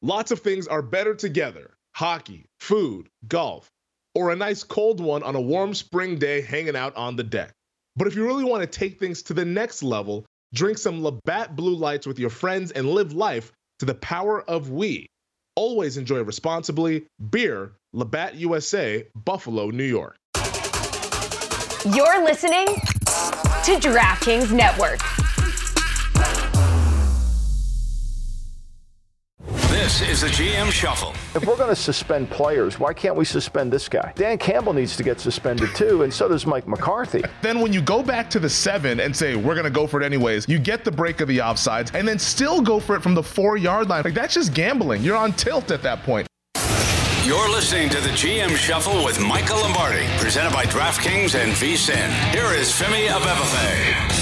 Lots of things are better together. Hockey, food, golf, or a nice cold one on a warm spring day hanging out on the deck. But if you really want to take things to the next level, drink some Labatt Blue Lights with your friends and live life to the power of we. Always enjoy responsibly. Beer, Labatt USA, Buffalo, New York. You're listening to DraftKings Network. This is the GM Shuffle. If we're going to suspend players, why can't we suspend this guy? Dan Campbell needs to get suspended too, and so does Mike McCarthy. Then when you go back to the 7 and say, we're going to go for it anyways, you get the break of the offsides and then still go for it from the 4-yard line. Like, that's just gambling. You're on tilt at that point. You're listening to the GM Shuffle with Michael Lombardi, presented by DraftKings and VSiN. Here is Femi Abebefe.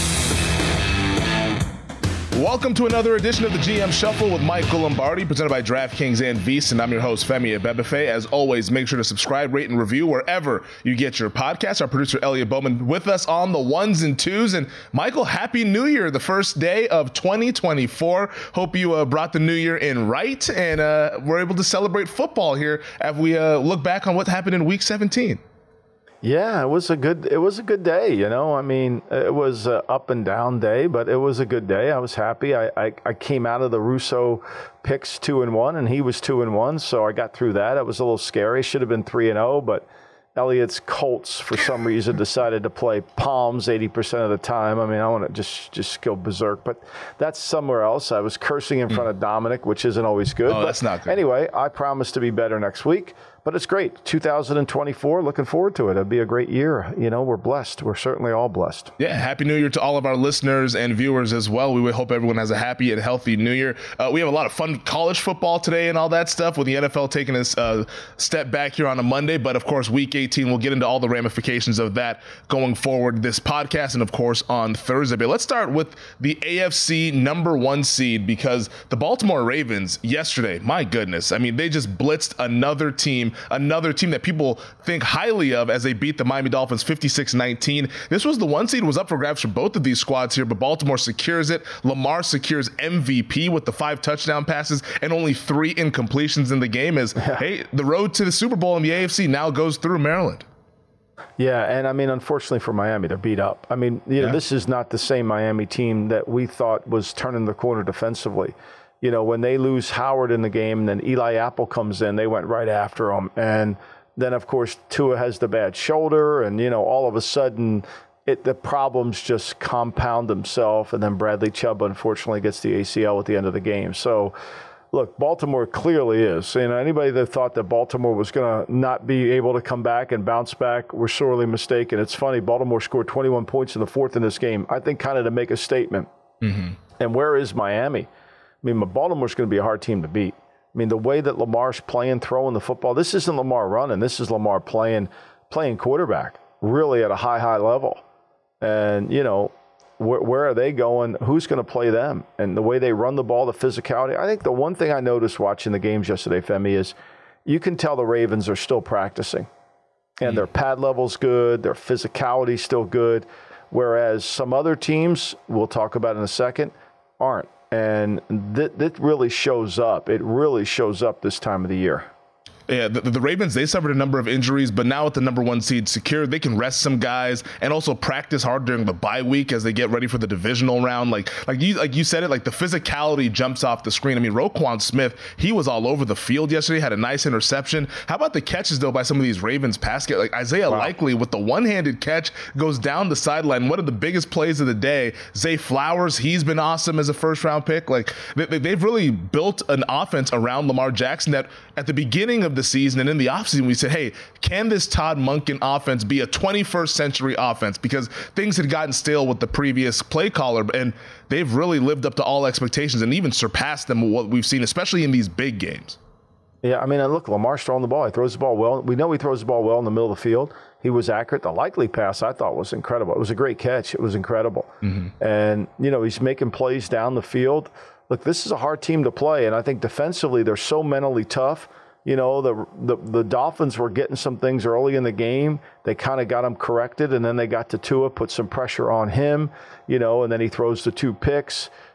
Welcome to another edition of the GM Shuffle with Michael Lombardi, presented by DraftKings and VSiN. I'm your host, Femi Abebefe. As always, make sure to subscribe, rate, and review wherever you get your podcasts. Our producer, Elliot Bowman, with us on the ones and twos. And Michael, Happy New Year, the first day of 2024. Hope you brought the new year in right and we're able to celebrate football here as we look back on what happened in Week 17. Yeah, it was a good day, you know. I mean, it was an up and down day, but it was a good day. I was happy. I came out of the Russo picks 2-1, and he was 2-1, so I got through that. It was a little scary. Should have been 3-0, but Elliot's Colts, for some reason, decided to play Palms 80% of the time. I mean, I want to just go berserk, but that's somewhere else. I was cursing in front of Dominic, which isn't always good. Oh, that's not good. Anyway, I promise to be better next week. But it's great. 2024, looking forward to it. It'll be a great year. You know, we're blessed. We're certainly all blessed. Yeah, Happy New Year to all of our listeners and viewers as well. We would hope everyone has a happy and healthy New Year. We have a lot of fun college football today and all that stuff, with the NFL taking a step back here on a Monday. But, of course, Week 18, we'll get into all the ramifications of that going forward this podcast and, of course, on Thursday. But let's start with the AFC number 1 seed, because the Baltimore Ravens yesterday, my goodness, I mean, they just blitzed another team that people think highly of as they beat the Miami Dolphins 56-19. This was the 1 seed, was up for grabs for both of these squads here, but Baltimore secures it. Lamar secures MVP with the 5 touchdown passes and only 3 incompletions in the game hey, the road to the Super Bowl in the AFC now goes through Maryland. Yeah, and I mean, unfortunately for Miami, they're beat up. I mean, you know, this is not the same Miami team that we thought was turning the corner defensively. You know, when they lose Howard in the game, and then Eli Apple comes in, they went right after him. And then, of course, Tua has the bad shoulder, and, you know, all of a sudden the problems just compound themselves. And then Bradley Chubb, unfortunately, gets the ACL at the end of the game. So, look, Baltimore clearly is. You know, anybody that thought that Baltimore was going to not be able to come back and bounce back were sorely mistaken. It's funny, Baltimore scored 21 points in the 4th in this game, I think kind of to make a statement. Mm-hmm. And where is Miami? I mean, Baltimore's going to be a hard team to beat. I mean, the way that Lamar's playing, throwing the football, this isn't Lamar running. This is Lamar playing quarterback, really at a high level. And, you know, where are they going? Who's going to play them? And the way they run the ball, the physicality. I think the one thing I noticed watching the games yesterday, Femi, is you can tell the Ravens are still practicing. And their pad level's good, their physicality's still good, whereas some other teams, we'll talk about in a second, aren't. And that really shows up. It really shows up this time of the year. Yeah, the Ravens, they suffered a number of injuries, but now with the number 1 seed secured, they can rest some guys and also practice hard during the bye week as they get ready for the divisional round. Like you said it, like the physicality jumps off the screen. I mean, Roquan Smith, he was all over the field yesterday, had a nice interception. How about the catches, though, by some of these Ravens pass catchers? Like Isaiah Likely with the one-handed catch goes down the sideline. One of the biggest plays of the day. Zay Flowers, he's been awesome as a first-round pick. Like they've really built an offense around Lamar Jackson that at the beginning of the season and in the offseason, we said, hey, can this Todd Monken offense be a 21st century offense? Because things had gotten stale with the previous play caller, and they've really lived up to all expectations and even surpassed them, what we've seen, especially in these big games. Yeah, I mean, look, Lamar's throwing the ball. He throws the ball well. We know he throws the ball well in the middle of the field. He was accurate. The Likely pass, I thought, was incredible. It was a great catch. It was incredible. Mm-hmm. And, you know, he's making plays down the field. Look, this is a hard team to play, and I think defensively they're so mentally tough. You know, the Dolphins were getting some things early in the game. They kind of got them corrected, and then they got to Tua, put some pressure on him, you know, and then he throws the 2 picks.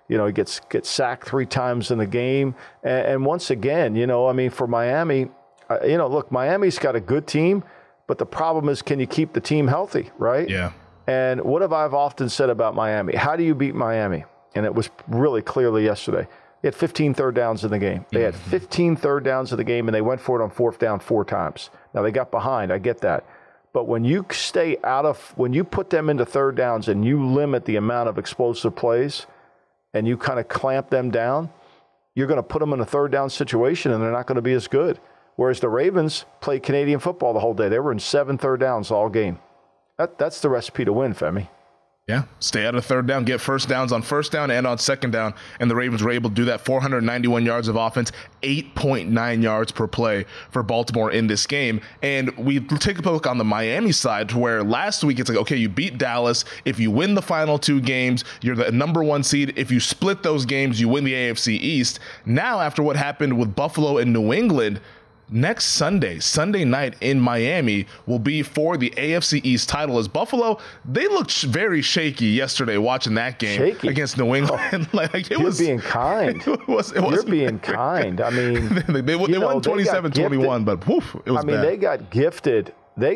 You know, he gets sacked 3 times in the game. And once again, you know, I mean, for Miami, you know, look, Miami's got a good team, but the problem is, can you keep the team healthy, right? Yeah. And what have I often said about Miami? How do you beat Miami? And it was really clearly yesterday. They had 15 third downs in the game. They had 15 third downs in the game, and they went for it on 4th down 4 times. Now, they got behind. I get that. But when you when you put them into third downs and you limit the amount of explosive plays and you kind of clamp them down, you're going to put them in a third down situation, and they're not going to be as good. Whereas the Ravens played Canadian football the whole day. They were in 7 third downs all game. That's the recipe to win, Femi. Yeah, stay out of third down, get first downs on first down and on second down, and the Ravens were able to do that. 491 yards of offense, 8.9 yards per play for Baltimore in this game. And we take a look on the Miami side, where last week it's like, okay, you beat Dallas. If you win the final 2 games, you're the number 1 seed. If you split those games, you win the AFC East. Now, after what happened with Buffalo and New England, next Sunday night in Miami will be for the AFC East title. As Buffalo, they looked very shaky yesterday watching that game against New England. You're being kind. You're being kind. I mean, they won 27-21, but woof, it was bad. They got gifted.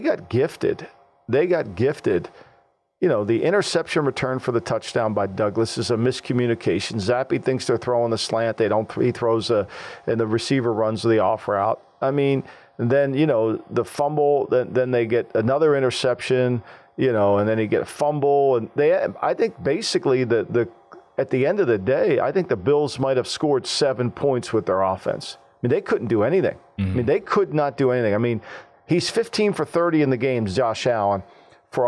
You know, the interception return for the touchdown by Douglas is a miscommunication. Zappe thinks they're throwing the slant. He throws and the receiver runs the off route. I mean, and then, you know, the fumble, then they get another interception, you know, and then he get a fumble. And I think basically at the end of the day, I think the Bills might have scored 7 points with their offense. I mean, they couldn't do anything. I mean, they could not do anything. I mean, he's 15 for 30 in the games, Josh Allen, for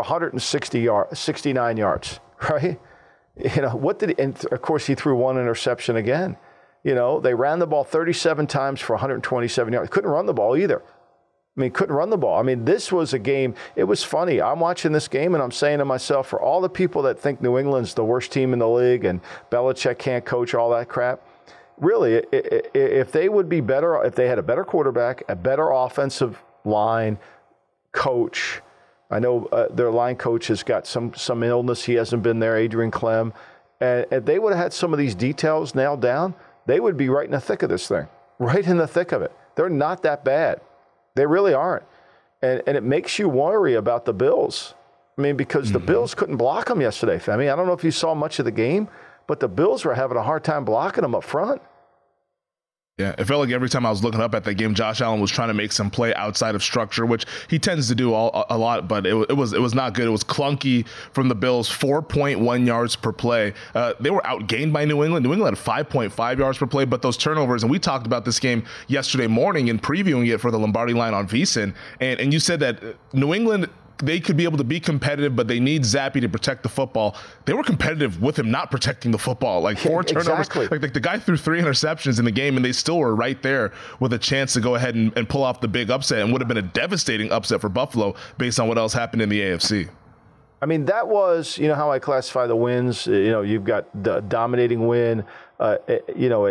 69 yards, right? You know, and of course he threw 1 interception again. You know, they ran the ball 37 times for 127 yards. Couldn't run the ball either. I mean, couldn't run the ball. I mean, this was a game. It was funny. I'm watching this game and I'm saying to myself, for all the people that think New England's the worst team in the league and Belichick can't coach, all that crap, really, if they would be better, if they had a better quarterback, a better offensive line coach. I know their line coach has got some illness. He hasn't been there, Adrian Clem. And if they would have had some of these details nailed down, they would be right in the thick of this thing, right in the thick of it. They're not that bad. They really aren't. And it makes you worry about the Bills. I mean, because the Bills couldn't block them yesterday, Femi. I don't know if you saw much of the game, but the Bills were having a hard time blocking them up front. Yeah, it felt like every time I was looking up at that game, Josh Allen was trying to make some play outside of structure, which he tends to do a lot, but it was not good. It was clunky from the Bills, 4.1 yards per play. They were outgained by New England. New England had 5.5 yards per play, but those turnovers, and we talked about this game yesterday morning in previewing it for the Lombardi Line on VSiN, and you said that New England, they could be able to be competitive, but they need Zappe to protect the football. They were competitive with him not protecting the football. Like 4 turnovers. Exactly. Like the guy threw 3 interceptions in the game, and they still were right there with a chance to go ahead and pull off the big upset, and would have been a devastating upset for Buffalo based on what else happened in the AFC. I mean, that was, you know, how I classify the wins. You know, you've got the dominating win, you know,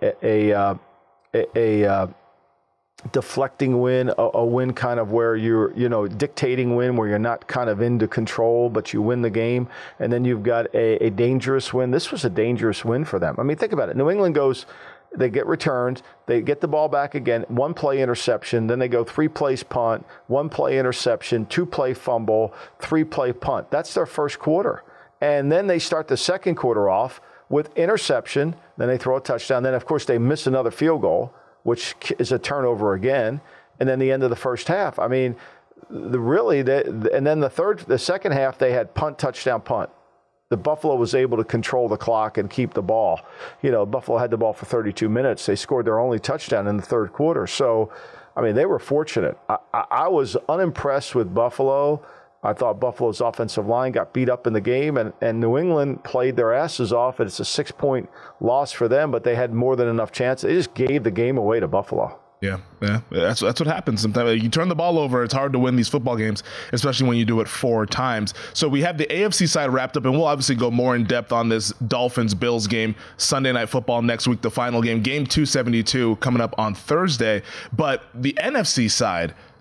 a deflecting win, a win kind of where you're, you know, dictating win where you're not kind of into control, but you win the game. And then you've got a dangerous win. This was a dangerous win for them. I mean, think about it. New England goes, they get returned, they get the ball back again, 1 play interception, then they go 3 plays punt, 1 play interception, 2 play fumble, 3 play punt. That's their first quarter. And then they start the second quarter off with interception, then they throw a touchdown, then of course they miss another field goal, which is a turnover again, and then the end of the first half. I mean, and then the second half, they had punt, touchdown, punt. The Buffalo was able to control the clock and keep the ball. You know, Buffalo had the ball for 32 minutes. They scored their only touchdown in the third quarter. So, I mean, they were fortunate. I was unimpressed with Buffalo. I thought Buffalo's offensive line got beat up in the game, and New England played their asses off. And it's a 6-point loss for them, but they had more than enough chance. They just gave the game away to Buffalo. Yeah. That's what happens sometimes. You turn the ball over, it's hard to win these football games, especially when you do it 4 times. So we have the AFC side wrapped up, and we'll obviously go more in depth on this Dolphins-Bills game, Sunday Night Football next week, the final game, game 272 coming up on Thursday. But the NFC side,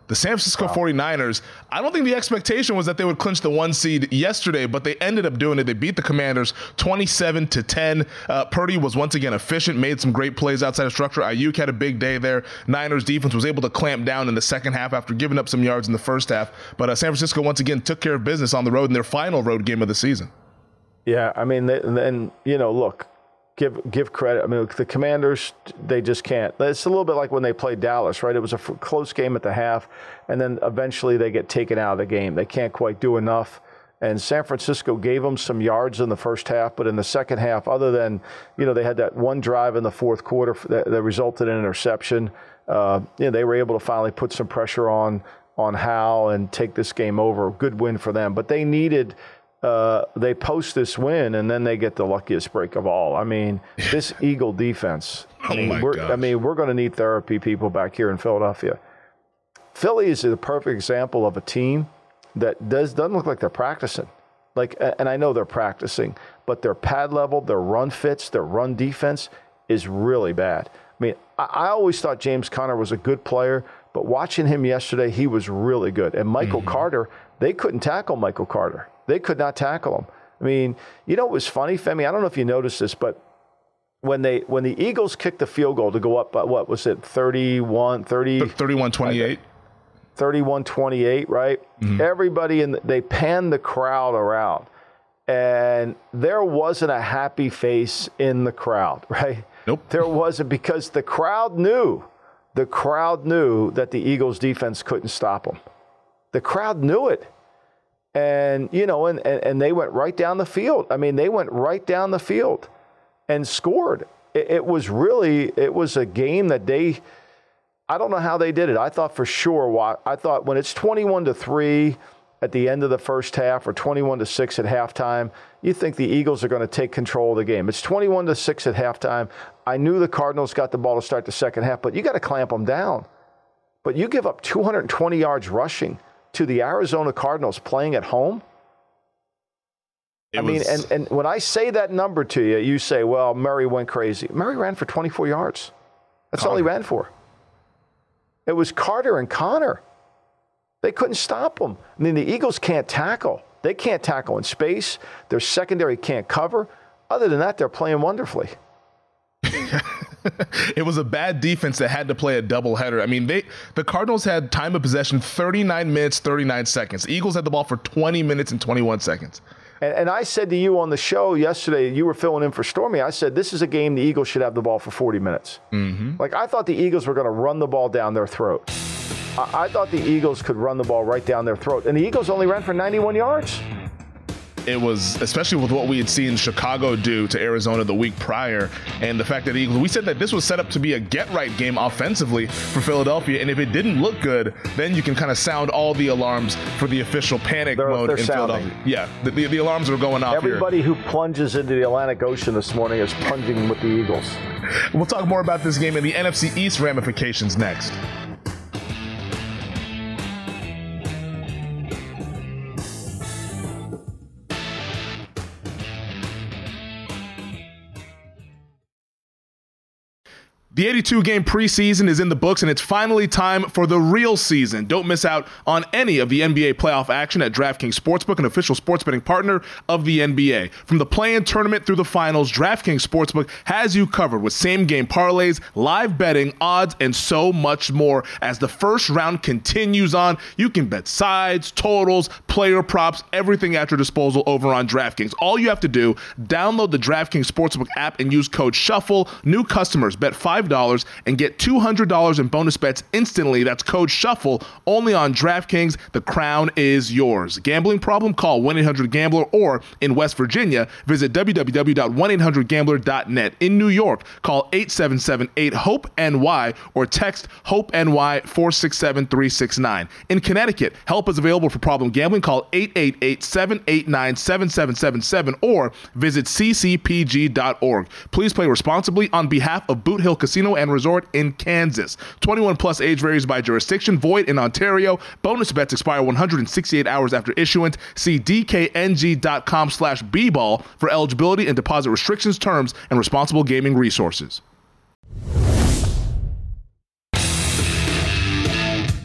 The San Francisco 49ers, I don't think the expectation was that they would clinch the 1 seed yesterday, but they ended up doing it. They beat the Commanders 27-10. Purdy was once again efficient, made some great plays outside of structure. Ayuk had a big day there. Niners defense was able to clamp down in the second half after giving up some yards in the first half. But San Francisco once again took care of business on the road in their final road game of the season. Yeah, I mean, look, give credit. I mean, the Commanders, they just can't. It's a little bit like when they played Dallas, right? It was a close game at the half, and then eventually they get taken out of the game. They can't quite do enough. And San Francisco gave them some yards in the first half, but in the second half, other than, they had that one drive in the fourth quarter that resulted in an interception, they were able to finally put some pressure on Howell and take this game over. Good win for them. But they needed... they post this win, and then they get the luckiest break of all. I mean, this Eagle defense. We're going to need therapy people back here in Philadelphia. Philly is the perfect example of a team that doesn't look like they're practicing. And I know they're practicing, but their pad level, their run fits, their run defense is really bad. I mean, I always thought James Conner was a good player, but watching him yesterday, he was really good. And Michael Carter, they couldn't tackle Michael Carter. They could not tackle him. I mean, it was funny, Femi, I don't know if you noticed this, but when the Eagles kicked the field goal to go up, what was it, 31-28? 31-28, right? Mm-hmm. Everybody, they panned the crowd around, and there wasn't a happy face in the crowd, right? Nope. There wasn't, because the crowd knew that the Eagles defense couldn't stop them. The crowd knew it. And, and they went right down the field. I mean, they went right down the field and scored. It was a game that I don't know how they did it. I thought for sure, when it's 21-3 at the end of the first half or 21-6 at halftime, you think the Eagles are going to take control of the game. It's 21-6 at halftime. I knew the Cardinals got the ball to start the second half, but you got to clamp them down. But you give up 220 yards rushing to the Arizona Cardinals playing at home. And when I say that number to you, you say, well, Murray went crazy. Murray ran for 24 yards. That's all he ran for. It was Carter and Connor. They couldn't stop them. I mean, the Eagles can't tackle. They can't tackle in space. Their secondary can't cover. Other than that, they're playing wonderfully. It was a bad defense that had to play a doubleheader. I mean, the Cardinals had time of possession 39 minutes, 39 seconds. The Eagles had the ball for 20 minutes and 21 seconds. And I said to you on the show yesterday, you were filling in for Stormy, I said, this is a game the Eagles should have the ball for 40 minutes. Mm-hmm. I thought the Eagles were going to run the ball down their throat. I thought the Eagles could run the ball right down their throat. And the Eagles only ran for 91 yards. It was, especially with what we had seen Chicago do to Arizona the week prior, and the fact that the Eagles, we said that this was set up to be a get-right game offensively for Philadelphia, and if it didn't look good, then you can kind of sound all the alarms for the official panic mode in Philadelphia. Yeah, the alarms are going off. Everybody who plunges into the Atlantic Ocean this morning is plunging with the Eagles. We'll talk more about this game and the NFC East ramifications next. The 82-game preseason is in the books, and it's finally time for the real season. Don't miss out on any of the NBA playoff action at DraftKings Sportsbook, an official sports betting partner of the NBA. From the play-in tournament through the finals, DraftKings Sportsbook has you covered with same-game parlays, live betting, odds, and so much more. As the first round continues on, you can bet sides, totals, player props, everything at your disposal over on DraftKings. All you have to do, download the DraftKings Sportsbook app and use code SHUFFLE. New customers bet $5 and get $200 in bonus bets instantly. That's code SHUFFLE only on DraftKings. The crown is yours. Gambling problem? Call 1-800-GAMBLER, or in West Virginia, visit www.1800gambler.net. In New York, call 877-8-HOPE-NY or text HOPE-NY 467-369. In Connecticut, help is available for problem gambling. Call 888-789-7777 or visit ccpg.org. Please play responsibly on behalf of Boot Hill Casino and Resort in Kansas. 21 plus, age varies by jurisdiction. Void in Ontario. Bonus bets expire 168 hours after issuance. See dkng.com/bball for eligibility and deposit restrictions, terms, and responsible gaming resources.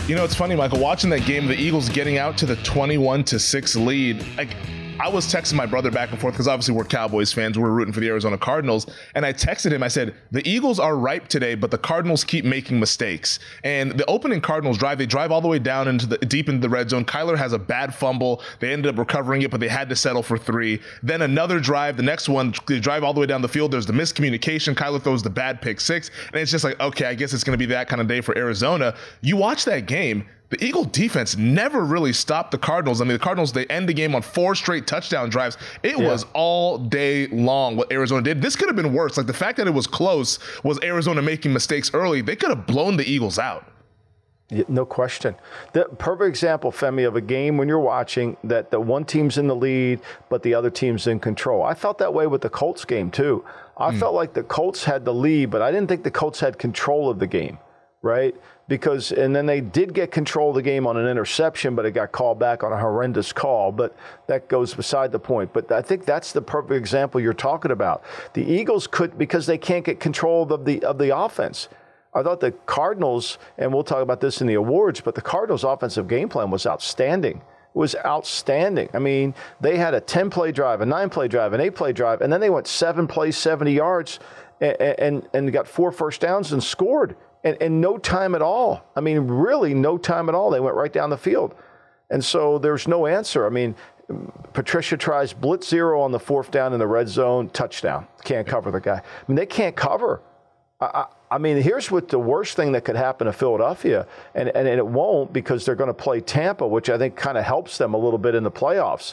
You know, it's funny, Michael, watching that game, the Eagles getting out to the 21-6 lead, like, I was texting my brother back and forth because obviously we're Cowboys fans. We're rooting for the Arizona Cardinals. And I texted him. I said, the Eagles are ripe today, but the Cardinals keep making mistakes. And the opening Cardinals drive, they drive all the way down deep into the red zone. Kyler has a bad fumble. They ended up recovering it, but they had to settle for 3. Then another drive. The next one, they drive all the way down the field. There's the miscommunication. Kyler throws the bad pick 6. And it's just like, okay, I guess it's going to be that kind of day for Arizona. You watch that game. The Eagle defense never really stopped the Cardinals. I mean, the Cardinals, they end the game on 4 straight touchdown drives. It was all day long what Arizona did. This could have been worse. Like, the fact that it was close was Arizona making mistakes early. They could have blown the Eagles out. Yeah, no question. The perfect example, Femi, of a game when you're watching that the one team's in the lead, but the other team's in control. I felt that way with the Colts game, too. I felt like the Colts had the lead, but I didn't think the Colts had control of the game, right? And then they did get control of the game on an interception, but it got called back on a horrendous call. But that goes beside the point. But I think that's the perfect example you're talking about. The Eagles could, because they can't get control of the offense. I thought the Cardinals, and we'll talk about this in the awards, but the Cardinals' offensive game plan was outstanding. Was outstanding. I mean, they had a 10-play drive, a 9-play drive, an 8-play drive, and then they went 7 plays, 70 yards, and got 4 first downs and scored. And no time at all. I mean, really no time at all. They went right down the field. And so there's no answer. I mean, Patricia tries blitz 0 on the 4th down in the red zone, touchdown. Can't cover the guy. I mean, they can't cover. I mean, here's what the worst thing that could happen to Philadelphia, and it won't because they're going to play Tampa, which I think kind of helps them a little bit in the playoffs.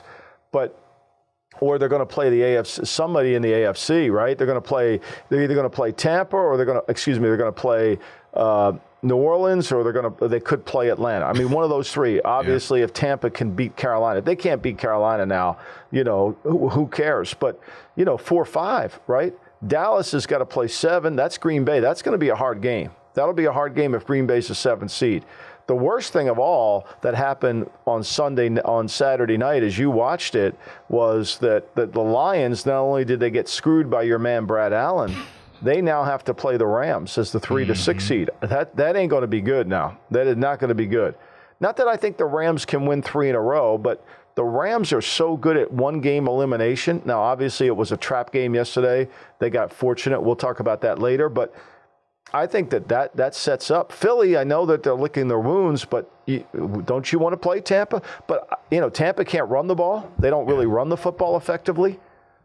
Or they're going to play the AFC, somebody in the AFC, right? They're either going to play Tampa or they're going to play New Orleans, or they could play Atlanta. I mean, one of those 3. Obviously, if Tampa can beat Carolina, if they can't beat Carolina now, who cares? But 4-5, right? Dallas has got to play 7. That's Green Bay. That's going to be a hard game. That'll be a hard game if Green Bay's a 7th seed. The worst thing of all that happened on Saturday night, as you watched it, was that the Lions, not only did they get screwed by your man Brad Allen, they now have to play the Rams as the 3 to 6 seed. That ain't going to be good now. That is not going to be good. Not that I think the Rams can win 3 in a row, but the Rams are so good at one-game elimination. Now, obviously, it was a trap game yesterday. They got fortunate. We'll talk about that later, but I think that sets up Philly. I know that they're licking their wounds, but don't you want to play Tampa? But, Tampa can't run the ball. They don't really run the football effectively,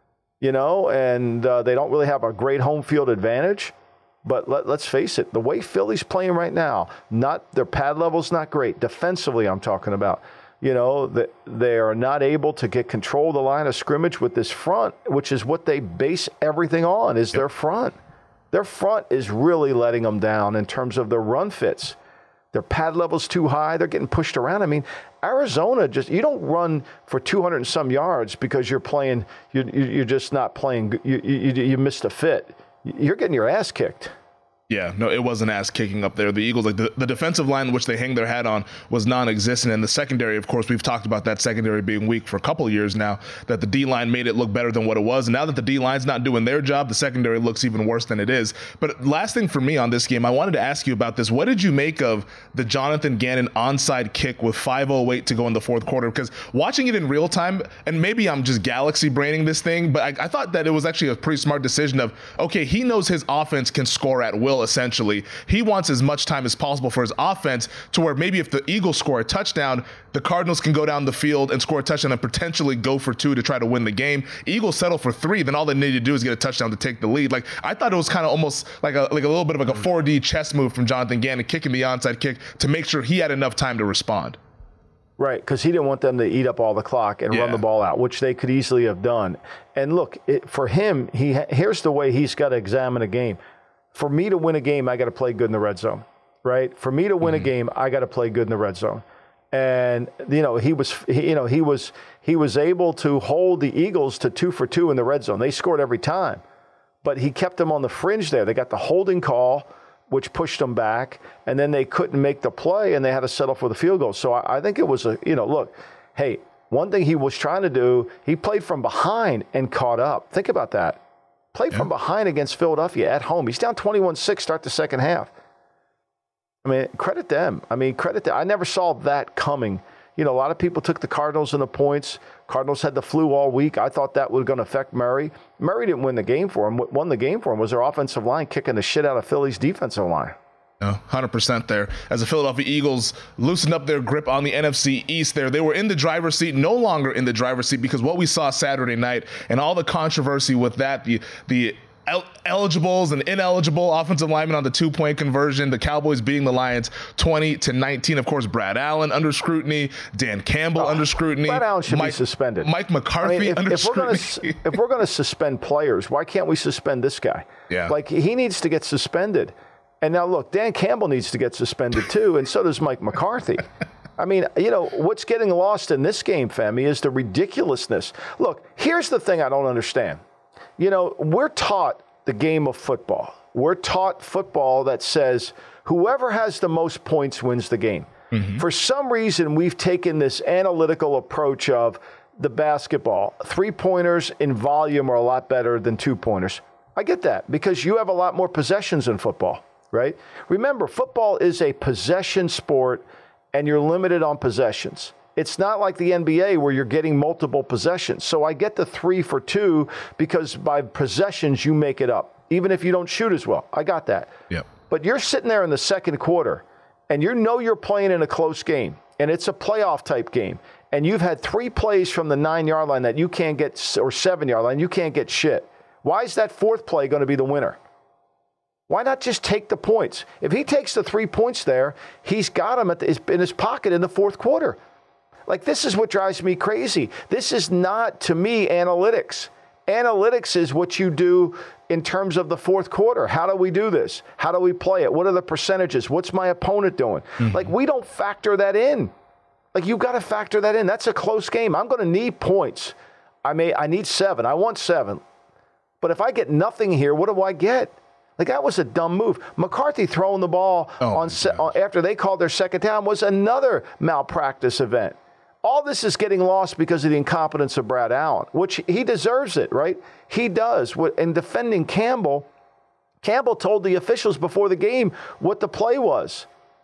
and they don't really have a great home field advantage. But let's face it, the way Philly's playing right now, their pad level's not great. Defensively, I'm talking about. That they are not able to get control of the line of scrimmage with this front, which is what they base everything on, is their front. Their front is really letting them down in terms of their run fits. Their pad level's too high. They're getting pushed around. I mean, Arizona you don't run for 200 and some yards because you're just not playing. You missed a fit. You're getting your ass kicked. Yeah, no, it wasn't ass kicking up there. The Eagles, like the defensive line, which they hang their hat on, was non-existent. And the secondary, of course, we've talked about that secondary being weak for a couple of years now, that the D-line made it look better than what it was. And now that the D-line's not doing their job, the secondary looks even worse than it is. But last thing for me on this game, I wanted to ask you about this. What did you make of the Jonathan Gannon onside kick with 5:08 to go in the 4th quarter? Because watching it in real time, and maybe I'm just galaxy braining this thing, but I thought that it was actually a pretty smart decision of, okay, he knows his offense can score at will, essentially. He wants as much time as possible for his offense to where maybe if the Eagles score a touchdown, the Cardinals can go down the field and score a touchdown and potentially go for 2 to try to win the game. Eagles settle for 3, then all they need to do is get a touchdown to take the lead. Like, I thought it was kind of almost like a little bit of like a 4D chess move from Jonathan Gannon, kicking the onside kick to make sure he had enough time to respond. Right, because he didn't want them to eat up all the clock and run the ball out, which they could easily have done. And look, for him, here's the way he's got to examine a game. For me to win a game, I got to play good in the red zone, right? For me to win a game, I got to play good in the red zone. And he was able to hold the Eagles to 2 for 2 in the red zone. They scored every time, but he kept them on the fringe there. They got the holding call, which pushed them back, and then they couldn't make the play, and they had to settle for the field goal. So I think it was look, hey, one thing he was trying to do, he played from behind and caught up. Think about that. Played from behind against Philadelphia at home. He's down 21-6, start the second half. I mean, credit them. I never saw that coming. A lot of people took the Cardinals in the points. Cardinals had the flu all week. I thought that was going to affect Murray. Murray didn't win the game for him. What won the game for him was their offensive line kicking the shit out of Philly's defensive line. 100% there. As the Philadelphia Eagles loosened up their grip on the NFC East there, they were in the driver's seat, no longer in the driver's seat, because what we saw Saturday night and all the controversy with that, the eligibles and ineligible offensive linemen on the 2-point conversion, the Cowboys beating the Lions 20-19. Of course, Brad Allen under scrutiny, Dan Campbell under scrutiny. Brad Allen should be suspended. Mike McCarthy under scrutiny. If we're going to suspend players, why can't we suspend this guy? Yeah. Like, he needs to get suspended. And now, look, Dan Campbell needs to get suspended too, and so does Mike McCarthy. What's getting lost in this game, Femi, is the ridiculousness. Look, here's the thing I don't understand. We're taught the game of football. We're taught football that says whoever has the most points wins the game. Mm-hmm. For some reason, we've taken this analytical approach of the basketball. 3-pointers in volume are a lot better than 2-pointers. I get that because you have a lot more possessions in football, right? Remember, football is a possession sport and you're limited on possessions. It's not like the NBA where you're getting multiple possessions. So I get the 3 for 2 because by possessions, you make it up, even if you don't shoot as well. I got that. Yep. But you're sitting there in the second quarter and you're playing in a close game and it's a playoff type game. And you've had 3 plays from the 9-yard line that you can't get, or 7-yard line, you can't get shit. Why is that 4th play going to be the winner? Why not just take the points? If he takes the 3 points there, he's got them in his pocket in the 4th quarter. Like, this is what drives me crazy. This is not, to me, analytics. Analytics is what you do in terms of the 4th quarter. How do we do this? How do we play it? What are the percentages? What's my opponent doing? Mm-hmm. Like, we don't factor that in. Like, you've got to factor that in. That's a close game. I'm going to need points. I need 7. I want 7. But if I get nothing here, what do I get? Like, that was a dumb move. McCarthy throwing the ball after they called their second down was another malpractice event. All this is getting lost because of the incompetence of Brad Allen, which he deserves it, right? He does. In defending Campbell told the officials before the game what the play was,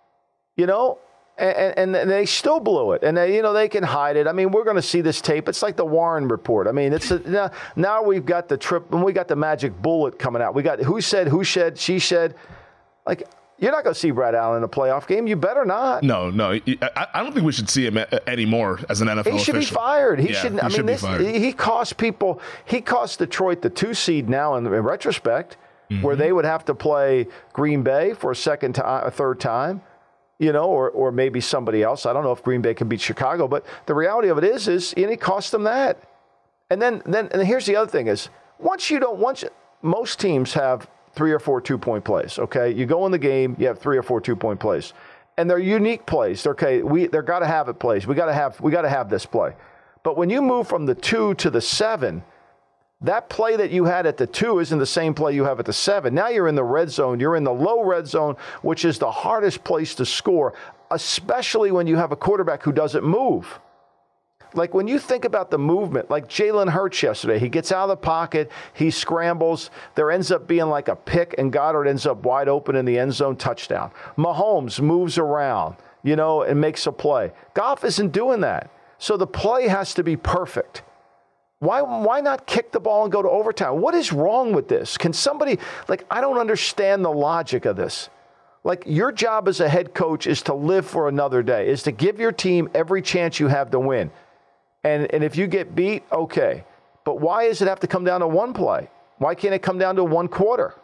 and they still blew it. And they can hide it. I mean, we're going to see this tape. It's like the Warren report. I mean, now we've got the trip, and we got the magic bullet coming out. We got who said, she said. Like, you're not going to see Brad Allen in a playoff game. You better not. No. I don't think we should see him anymore as an NFL official. He should be fired. He should be fired. He cost Detroit the 2 seed now in retrospect, mm-hmm. where they would have to play Green Bay for a third time, or maybe somebody else. I don't know if Green Bay can beat Chicago, but the reality of it is it cost them that. And then here's the other thing is once most teams have 3 or 4 2-point plays, okay? You go in the game, you have 3 or 4 2-point plays. And they're unique plays. Okay, they're got to have it plays. We got to have this play. But when you move from the 2 to the 7, that play that you had at the 2 isn't the same play you have at the 7. Now you're in the red zone. You're in the low red zone, which is the hardest place to score, especially when you have a quarterback who doesn't move. Like, when you think about the movement, like Jalen Hurts yesterday, he gets out of the pocket, he scrambles, there ends up being like a pick, and Goddard ends up wide open in the end zone, touchdown. Mahomes moves around, and makes a play. Goff isn't doing that. So the play has to be perfect. Why not kick the ball and go to overtime? What is wrong with this? Can somebody, I don't understand the logic of this. Your job as a head coach is to live for another day, is to give your team every chance you have to win. And if you get beat, okay. But why does it have to come down to one play? Why can't it come down to one quarter?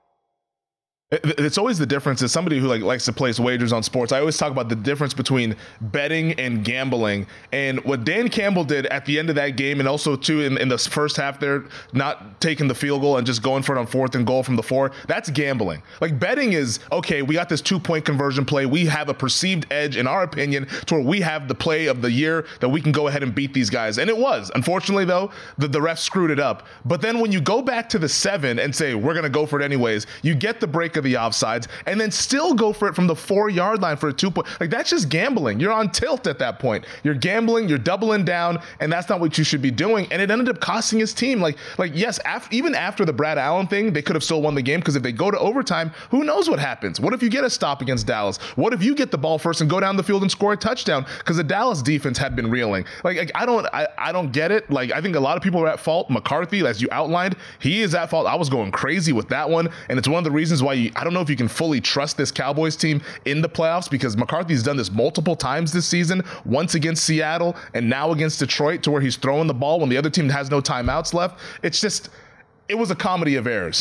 It's always the difference. As somebody who likes to place wagers on sports, I always talk about the difference between betting and gambling. And what Dan Campbell did at the end of that game, and also too in the first half there, not taking the field goal and just going for it on 4th and goal from the 4, that's gambling. Betting is, okay, we got this 2-point conversion play. We have a perceived edge, in our opinion, to where we have the play of the year that we can go ahead and beat these guys. And it was. Unfortunately, though, the ref screwed it up. But then when you go back to the 7 and say, we're going to go for it anyways, you get the break of the offsides, and then still go for it from the 4-yard line for a 2-point. Like, that's just gambling. You're on tilt at that point. You're gambling, you're doubling down, and that's not what you should be doing. And it ended up costing his team. Like yes, even after the Brad Allen thing, they could have still won the game, because if they go to overtime, who knows what happens? What if you get a stop against Dallas? What if you get the ball first and go down the field and score a touchdown? Because the Dallas defense had been reeling. Like I don't get it. Like, I think a lot of people are at fault. McCarthy, as you outlined, he is at fault. I was going crazy with that one, and it's one of the reasons why I don't know if you can fully trust this Cowboys team in the playoffs, because McCarthy's done this multiple times this season, once against Seattle and now against Detroit, to where he's throwing the ball when the other team has no timeouts left. It was a comedy of errors.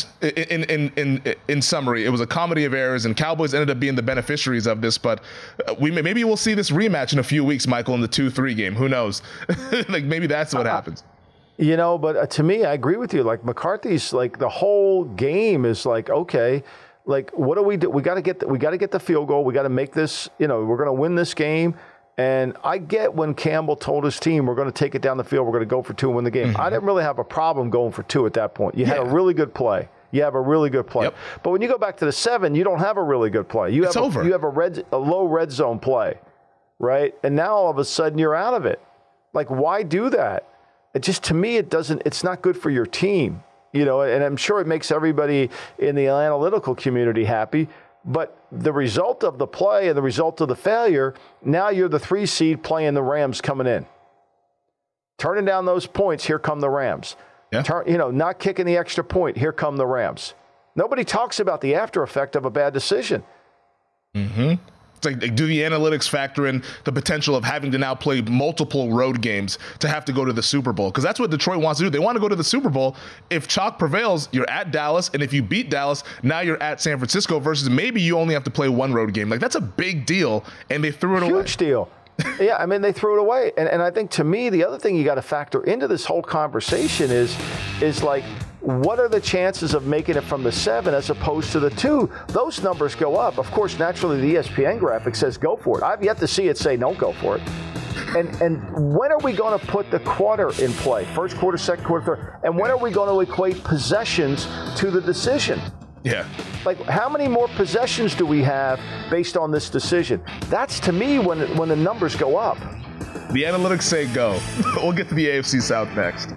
In summary, it was a comedy of errors, and Cowboys ended up being the beneficiaries of this. But maybe we'll see this rematch in a few weeks, Michael, in the 2-3 game. Who knows? Like, maybe that's what happens. But to me, I agree with you. Like, McCarthy's, like, the whole game is like, okay, like, what do we do? We got to get the field goal. We got to make this. We're going to win this game. And I get when Campbell told his team, we're going to take it down the field, we're going to go for 2 and win the game. Mm-hmm. I didn't really have a problem going for 2 at that point. You had a really good play. You have a really good play. Yep. But when you go back to the 7, you don't have a really good play. You have a low red zone play, right? And now all of a sudden you're out of it. Like, why do that? It just, to me, it's not good for your team. And I'm sure it makes everybody in the analytical community happy. But the result of the play and the result of the failure, now you're the 3 seed playing the Rams coming in. Turning down those points, here come the Rams. Yeah. Not kicking the extra point, here come the Rams. Nobody talks about the after effect of a bad decision. Mm-hmm. It's like, do the analytics factor in the potential of having to now play multiple road games to have to go to the Super Bowl? Because that's what Detroit wants to do. They want to go to the Super Bowl. If chalk prevails, you're at Dallas. And if you beat Dallas, now you're at San Francisco, versus maybe you only have to play 1 road game. Like, that's a big deal. And they threw it away. Huge deal. Yeah, I mean, they threw it away. And I think, to me, the other thing you got to factor into this whole conversation is like, what are the chances of making it from the 7 as opposed to the 2? Those numbers go up. Of course, naturally, the ESPN graphic says go for it. I've yet to see it say don't go for it. And when are we going to put the quarter in play? First quarter, second quarter, third. And when are we going to equate possessions to the decision? Yeah. Like, how many more possessions do we have based on this decision? That's, to me, when the numbers go up. The analytics say go. We'll get to the AFC South next.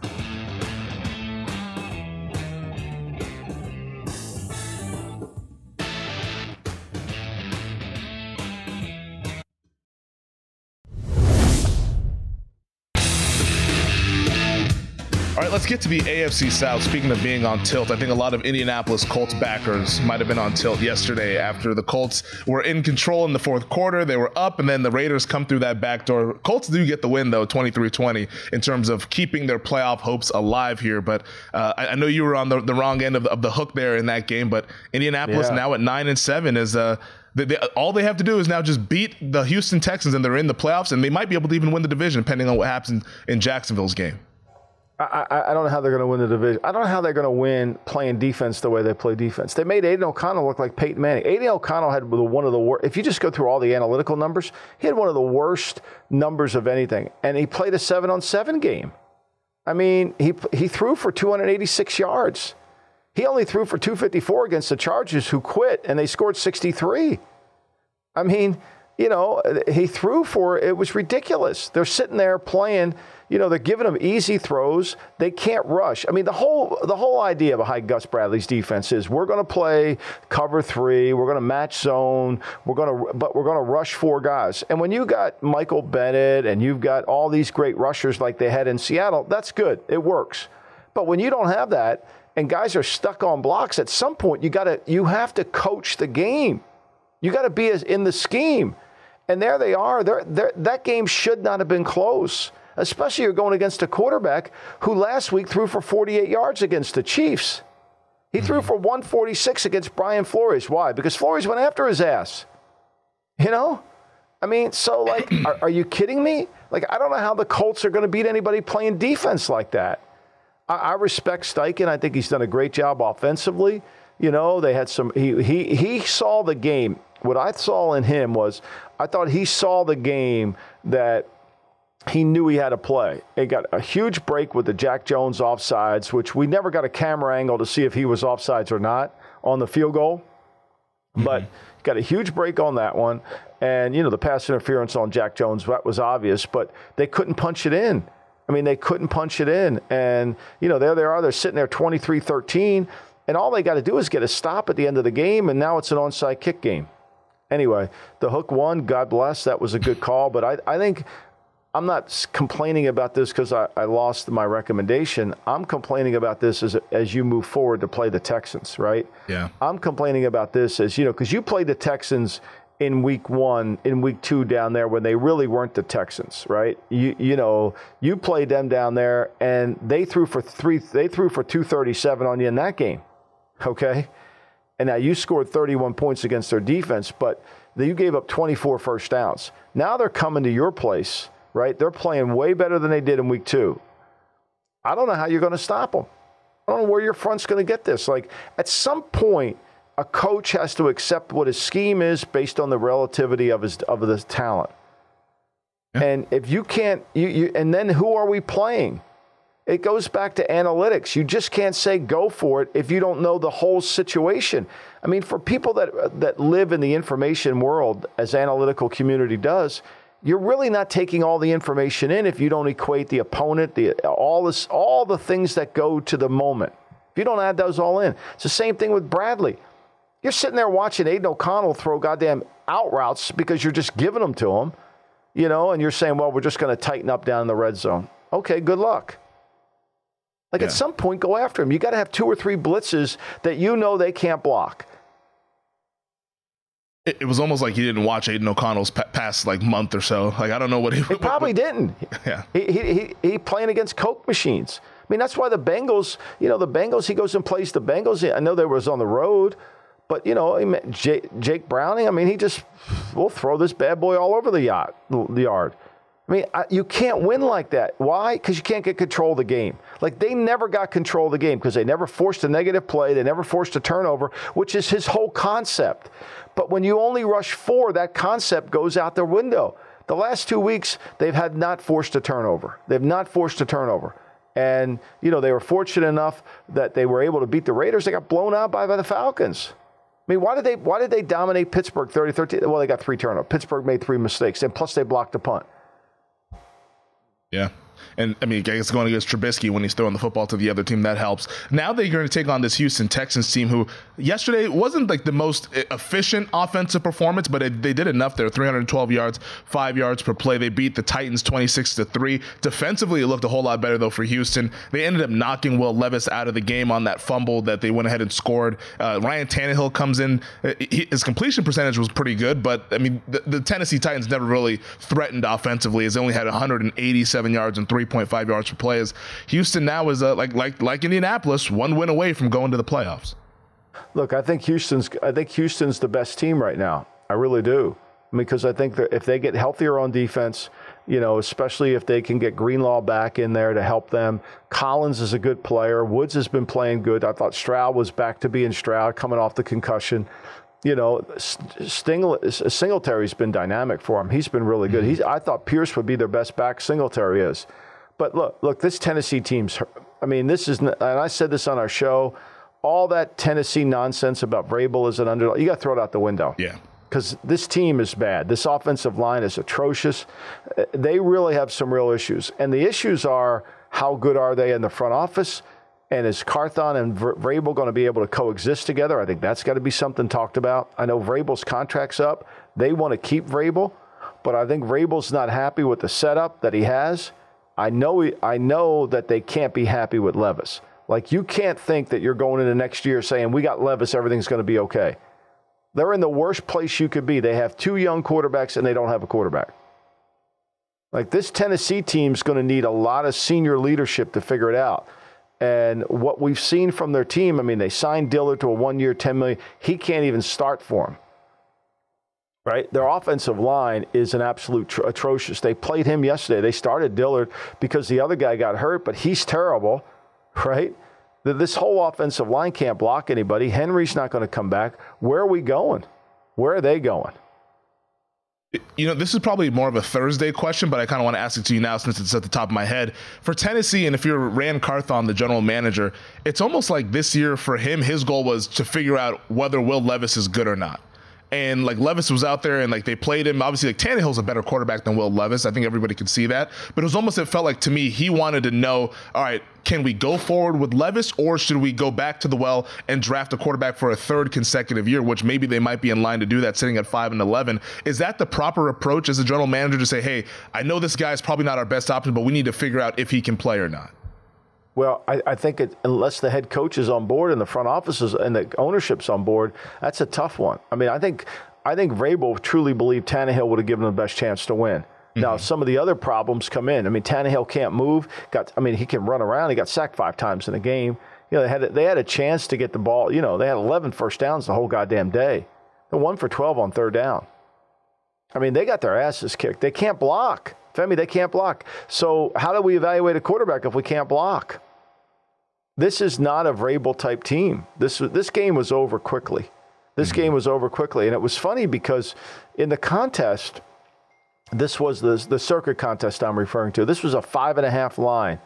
All right, let's get to the AFC South. Speaking of being on tilt, I think a lot of Indianapolis Colts backers might have been on tilt yesterday after the Colts were in control in the 4th quarter. They were up, and then the Raiders come through that back door. Colts do get the win, though, 23-20, in terms of keeping their playoff hopes alive here. But I know you were on the wrong end of the hook there in that game, but Indianapolis now at 9-7 is all they have to do is now just beat the Houston Texans, and they're in the playoffs, and they might be able to even win the division, depending on what happens in Jacksonville's game. I don't know how they're going to win the division. I don't know how they're going to win playing defense the way they play defense. They made Aiden O'Connell look like Peyton Manning. Aiden O'Connell had one of the worst. If you just go through all the analytical numbers, he had one of the worst numbers of anything. And he played a 7-on-7 game. I mean, he threw for 286 yards. He only threw for 254 against the Chargers, who quit, and they scored 63. I mean, he threw for, it was ridiculous. They're sitting there playing. They're giving them easy throws. They can't rush. I mean, the whole idea behind Gus Bradley's defense is we're going to play cover 3. We're going to match zone. But we're going to rush 4 guys. And when you got Michael Bennett and you've got all these great rushers like they had in Seattle, that's good. It works. But when you don't have that and guys are stuck on blocks, at some point you have to coach the game. You got to be in the scheme. And there they are. That game should not have been close. Especially you're going against a quarterback who last week threw for 48 yards against the Chiefs. He threw for 146 against Brian Flores. Why? Because Flores went after his ass. I mean, so, like, are you kidding me? Like, I don't know how the Colts are going to beat anybody playing defense like that. I respect Steichen. I think he's done a great job offensively. They had some, he saw the game. What I saw in him was, I thought he saw the game that he knew he had to play. He got a huge break with the Jack Jones offsides, which we never got a camera angle to see if he was offsides or not on the field goal. But got a huge break on that one. And, the pass interference on Jack Jones, that was obvious, but they couldn't punch it in. I mean, they couldn't punch it in. And, there they are. They're sitting there 23-13. And all they got to do is get a stop at the end of the game, and now it's an onside kick game. Anyway, the Hook won. God bless. That was a good call. But I think I'm not complaining about this because I lost my recommendation. I'm complaining about this as you move forward to play the Texans, right? Yeah. I'm complaining about this as, because you played the Texans in week 1, in week 2 down there when they really weren't the Texans, right? You played them down there and they threw for 237 on you in that game. Okay? And now you scored 31 points against their defense, but you gave up 24 first downs. Now they're coming to your place, right? They're playing way better than they did in week 2. I don't know how you're going to stop them. I don't know where your front's going to get this. Like, at some point, a coach has to accept what his scheme is based on the relativity of the talent. Yeah. And if you can't, and then who are we playing? It goes back to analytics. You just can't say go for it if you don't know the whole situation. I mean, for people that live in the information world, as analytical community does, you're really not taking all the information in if you don't equate the opponent, all the things that go to the moment. If you don't add those all in. It's the same thing with Bradley. You're sitting there watching Aiden O'Connell throw goddamn out routes because you're just giving them to him, and you're saying, well, we're just going to tighten up down in the red zone. Okay, good luck. At some point, go after him. You got to have 2 or 3 blitzes that they can't block. It was almost like he didn't watch Aiden O'Connell's past month or so. I don't know what he probably didn't. Yeah. He playing against Coke machines. I mean, that's why the Bengals, he goes and plays the Bengals. I know they was on the road, but, Jake Browning, I mean, we'll throw this bad boy all over the yard. I mean, you can't win like that. Why? Because you can't get control of the game. They never got control of the game because they never forced a negative play. They never forced a turnover, which is his whole concept. But when you only rush 4, that concept goes out the window. The last 2 weeks, they've not forced a turnover. And, they were fortunate enough that they were able to beat the Raiders. They got blown out by the Falcons. I mean, why did they dominate Pittsburgh 30-13? Well, they got 3 turnovers. Pittsburgh made 3 mistakes, and plus they blocked the punt. Yeah. And, I mean, I guess going against Trubisky when he's throwing the football to the other team, that helps. Now they're going to take on this Houston Texans team who yesterday wasn't the most efficient offensive performance, but they did enough there. 312 yards, 5 yards per play. They beat the Titans 26-3. Defensively, it looked a whole lot better, though, for Houston. They ended up knocking Will Levis out of the game on that fumble that they went ahead and scored. Ryan Tannehill comes in. His completion percentage was pretty good, but, I mean, the Tennessee Titans never really threatened offensively as they only had 187 yards and 3.5 yards per play. As Houston now is like Indianapolis, 1 win away from going to the playoffs. Look, I think Houston's the best team right now. I really do. Because I think that if they get healthier on defense, especially if they can get Greenlaw back in there to help them. Collins is a good player. Woods has been playing good. I thought Stroud was back to being Stroud coming off the concussion. Singletary's been dynamic for him. He's been really good. I thought Pierce would be their best back. Singletary is. But look, this Tennessee team's, I mean, and I said this on our show, all that Tennessee nonsense about Vrabel as an underdog, you got to throw it out the window. Yeah. Because this team is bad. This offensive line is atrocious. They really have some real issues. And the issues are, how good are they in the front office? And is Carthon and Vrabel going to be able to coexist together? I think that's got to be something talked about. I know Vrabel's contract's up. They want to keep Vrabel, but I think Vrabel's not happy with the setup that he has. I know that they can't be happy with Levis. You can't think that you're going into next year saying, we got Levis, everything's going to be okay. They're in the worst place you could be. They have 2 young quarterbacks, and they don't have a quarterback. This Tennessee team's going to need a lot of senior leadership to figure it out. And what we've seen from their team, I mean, they signed Dillard to a 1-year, $10 million. He can't even start for them. Right? Their offensive line is an absolute atrocious. They played him yesterday. They started Dillard because the other guy got hurt, but he's terrible, right? This whole offensive line can't block anybody. Henry's not going to come back. Where are we going? Where are they going? This is probably more of a Thursday question, but I kind of want to ask it to you now since it's at the top of my head. For Tennessee, and if you're Rand Carthon, the general manager, it's almost like this year for him, his goal was to figure out whether Will Levis is good or not. And like Levis was out there and like they played him. Obviously, like Tannehill's a better quarterback than Will Levis. I think everybody could see that. But it felt like to me, he wanted to know, all right, can we go forward with Levis or should we go back to the well and draft a quarterback for a third consecutive year, which maybe they might be in line to do that sitting at 5-11. Is that the proper approach as a general manager to say, hey, I know this guy is probably not our best option, but we need to figure out if he can play or not? Well, I think unless the head coach is on board and the front offices and the ownership's on board, that's a tough one. I mean, I think Vrabel truly believed Tannehill would have given him the best chance to win. Mm-hmm. Now, some of the other problems come in. I mean, Tannehill can't move. He can run around. He got sacked 5 times in a game. They had a chance to get the ball. They had 11 first downs the whole goddamn day. They 1 for 12 on third down. I mean, they got their asses kicked. They can't block. Femi, they can't block. So how do we evaluate a quarterback if we can't block? This is not a Vrabel-type team. This game was over quickly. And it was funny because in the contest, this was the circuit contest I'm referring to. This was a 5.5 line.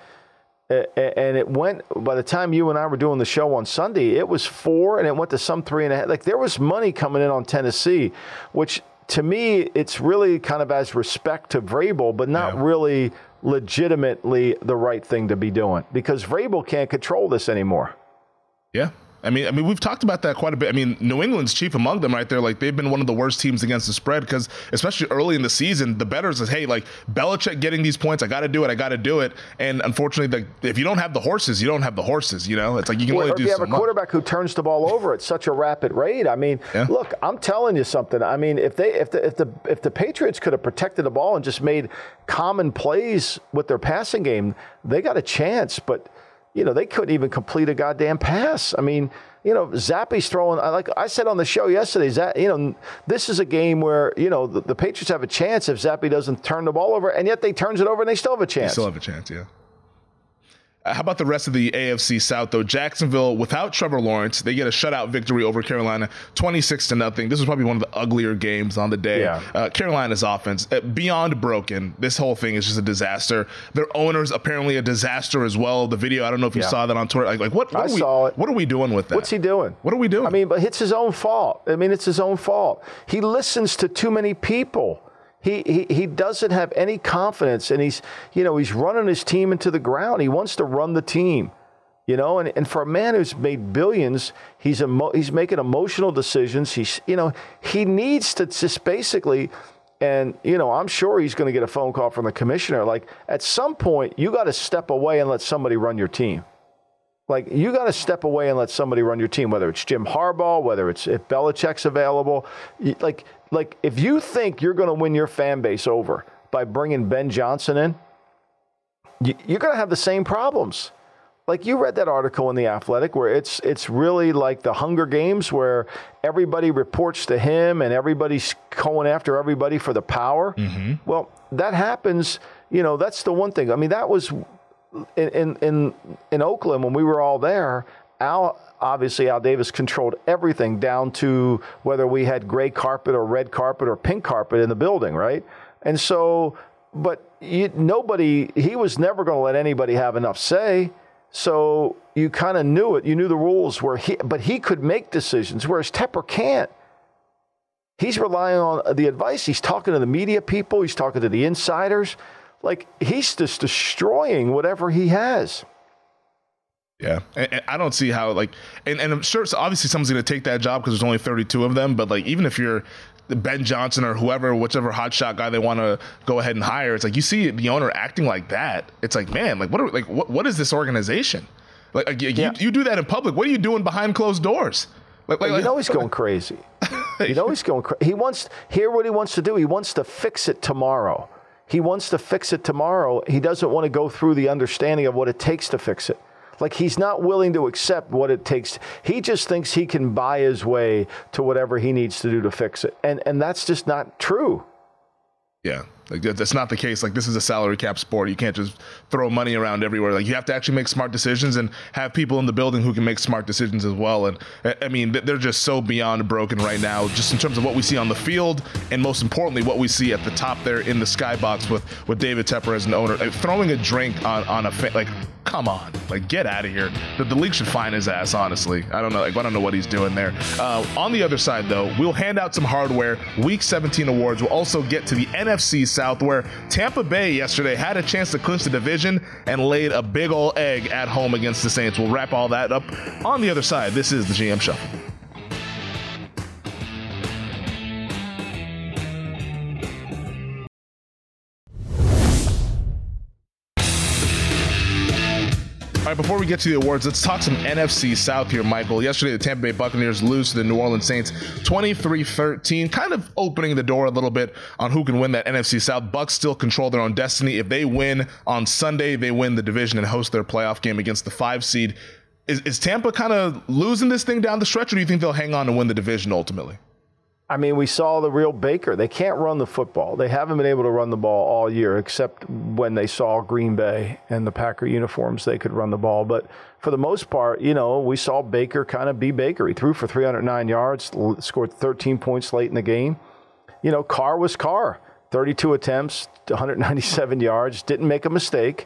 And it went, by the time you and I were doing the show on Sunday, it was 4 and it went to some 3.5. Like there was money coming in on Tennessee, which to me, it's really kind of as respect to Vrabel, but not really legitimately the right thing to be doing because Vrabel can't control this anymore. Yeah. I mean, we've talked about that quite a bit. I mean, New England's chief among them right there. Like, they've been one of the worst teams against the spread because, especially early in the season, the bettors says, hey, like, Belichick getting these points, I got to do it. And unfortunately, if you don't have the horses, you don't have the horses, It's like you can only do so much. Or if you have a quarterback who turns the ball over at such a rapid rate. I mean, Look, I'm telling you something. I mean, if the Patriots could have protected the ball and just made common plays with their passing game, they got a chance, but they couldn't even complete a goddamn pass. I mean, Zappe's throwing, like I said on the show yesterday, this is a game where, the Patriots have a chance if Zappe doesn't turn the ball over, and yet they turns it over and they still have a chance. Yeah. How about the rest of the AFC South, though? Jacksonville, without Trevor Lawrence, they get a shutout victory over Carolina, 26-0. This was probably one of the uglier games on the day. Yeah. Carolina's offense, beyond broken. This whole thing is just a disaster. Their owner's apparently a disaster as well. The video, I don't know if you saw that on Twitter. What are we doing with that? What's he doing? What are we doing? I mean, but it's his own fault. It's his own fault. He listens to too many people. He doesn't have any confidence, and he's running his team into the ground. He wants to run the team, and for a man who's made billions, he's making emotional decisions. He needs to just basically, and I'm sure he's going to get a phone call from the commissioner. Like at some point, you got to step away and let somebody run your team. Like, you got to step away and let somebody run your team, whether it's Jim Harbaugh, whether it's if Belichick's available. Like if you think you're going to win your fan base over by bringing Ben Johnson in, you're going to have the same problems. Like, you read that article in The Athletic where it's really like the Hunger Games where everybody reports to him and everybody's going after everybody for the power. Mm-hmm. Well, that happens. That's the one thing. I mean, that was in Oakland when we were all there. Al Davis controlled everything down to whether we had gray carpet or red carpet or pink carpet in the building, right? And so, but he was never going to let anybody have enough say. So you kind of knew it. You knew the rules but he could make decisions, whereas Tepper can't. He's relying on the advice. He's talking to the media people. He's talking to the insiders. Like, he's just destroying whatever he has. Yeah, and I don't see how, and I'm sure obviously someone's going to take that job because there's only 32 of them, but, even if you're Ben Johnson or whichever hotshot guy they want to go ahead and hire, it's like you see the owner acting like that. It's like, man, what is this organization? You do that in public. What are you doing behind closed doors? He's going crazy. He's going crazy. What he wants to do. He wants to fix it tomorrow. He doesn't want to go through the understanding of what it takes to fix it. Like, he's not willing to accept what it takes. He just thinks he can buy his way to whatever he needs to do to fix it. And that's just not true. Yeah. Like, that's not the case. Like, this is a salary cap sport. You can't just throw money around everywhere. Like, you have to actually make smart decisions and have people in the building who can make smart decisions as well. And I mean, they're just so beyond broken right now, just in terms of what we see on the field, and most importantly, what we see at the top there in the skybox with David Tepper as an owner. Like, throwing a drink on a like, come on, like, get out of here. The league should fine his ass, honestly. I don't know. Like, I don't know what he's doing there. On the other side, though, we'll hand out some hardware. Week 17 awards. We'll also get to the NFC South, where Tampa Bay yesterday had a chance to clinch the division and laid a big ol' egg at home against the Saints. We'll wrap all that up on the other side. This is the GM Shuffle. All right, before we get to the awards, let's talk some NFC South here, Michael. Yesterday, the Tampa Bay Buccaneers lose to the New Orleans Saints 23-13, kind of opening the door a little bit on who can win that NFC South. Bucs still control their own destiny. If they win on Sunday, they win the division and host their playoff game against the 5 seed. Is Tampa kind of losing this thing down the stretch, or do you think they'll hang on and win the division ultimately? I mean, we saw the real Baker. They can't run the football. They haven't been able to run the ball all year, except when they saw Green Bay and the Packer uniforms, they could run the ball. But for the most part, you know, we saw Baker kind of be Baker. He threw for 309 yards, scored 13 points late in the game. You know, Carr was Carr. 32 attempts, 197 yards, didn't make a mistake.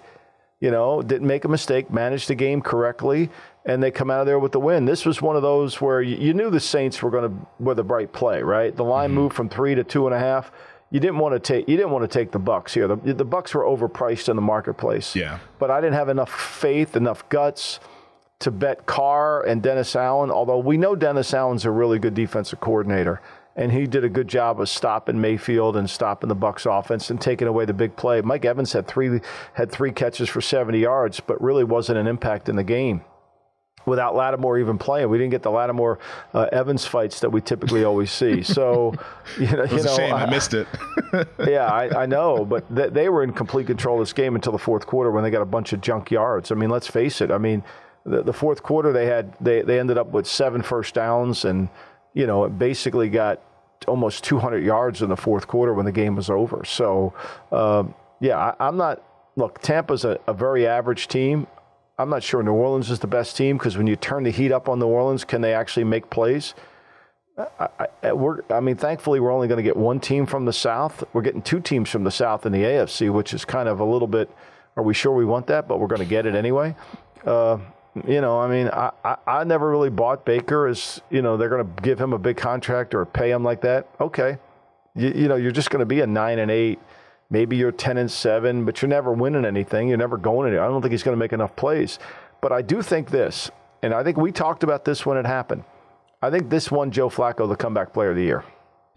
Managed the game correctly, and they come out of there with the win. This was one of those where you knew the Saints were the bright play, right? The line moved from 3 to 2.5. You didn't want to take the Bucs here. The Bucs were overpriced in the marketplace. Yeah. But I didn't have enough faith, enough guts to bet Carr and Dennis Allen, although we know Dennis Allen's a really good defensive coordinator. And he did a good job of stopping Mayfield and stopping the Bucs offense and taking away the big play. Mike Evans had three catches for 70 yards, but really wasn't an impact in the game without Lattimore even playing. We didn't get the Lattimore Evans fights that we typically always see. So, It was a shame. I missed it. Yeah, I know, but they were in complete control of this game until the fourth quarter when they got a bunch of junk yards. I mean, let's face it. I mean, the fourth quarter they ended up with 7 first downs and, you know, it basically got almost 200 yards in the fourth quarter when the game was over. So, I'm not – look, Tampa's a very average team. I'm not sure New Orleans is the best team because when you turn the heat up on New Orleans, can they actually make plays? Thankfully, we're only going to get one team from the South. We're getting 2 teams from the South in the AFC, which is kind of a little bit – are we sure we want that? But we're going to get it anyway. I never really bought Baker as, they're going to give him a big contract or pay him like that. Okay. You're just going to be a 9-8. Maybe you're 10-7, but you're never winning anything. You're never going anywhere. I don't think he's going to make enough plays. But I do think this, and I think we talked about this when it happened. I think this won Joe Flacco the comeback player of the year.